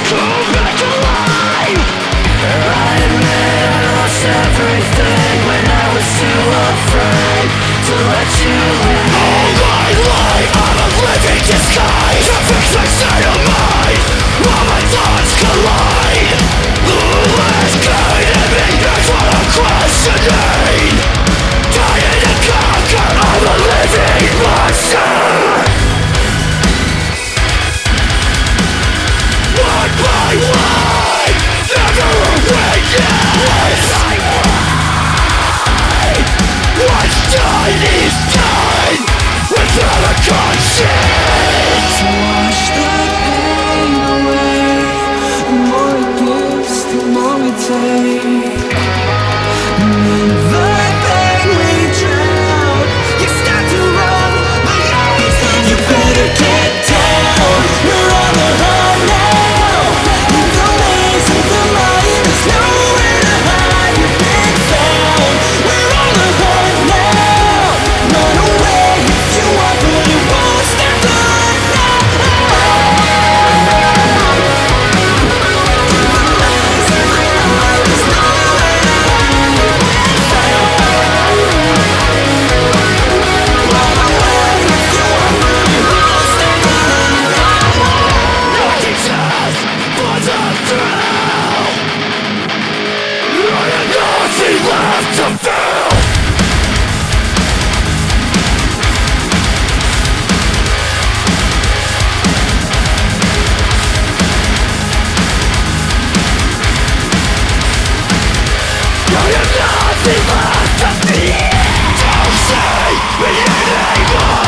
Come back alive. I admit I lost everything when I was too afraid to let you in. All my life I'm a living disguise, to fix my state of mind while my thoughts collide. Who has guided me? That's what I'm questioning. Dying to conquer, I'm a living monster. One by one, never a witness. What's done is done, without a conscience. To wash the pain away, the more it gives, the more we take. And in the pain we drown, you start to run, but always on. You better get down, you're on the run now. In the maze of the light, there's nowhere to hide. You've been found, we're on the hunt now. Run away if you want, but it won't stop the hunt now. In the maze of the light, there's nowhere to hide. You've been found. Run away if you want, but it won't stop the hunt now. Nothing's else but the thrill. I have nothing left to feel. I have nothing left to feel. Don't say me anymore.